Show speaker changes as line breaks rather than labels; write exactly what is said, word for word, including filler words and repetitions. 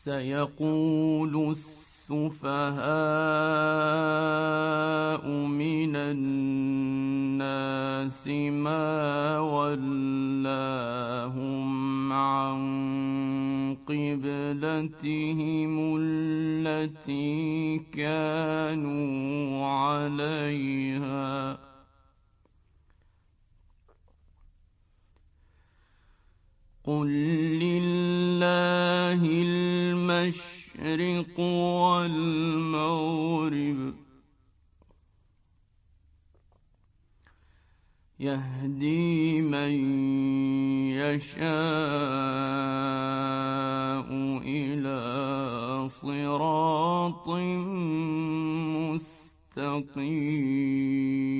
سيقول السفهاء من الناس ما ولاهم عن قبلتهم التي كانوا عليها قل لله المشرق والمغرب يهدي من يشاء إلى صراط مستقيم.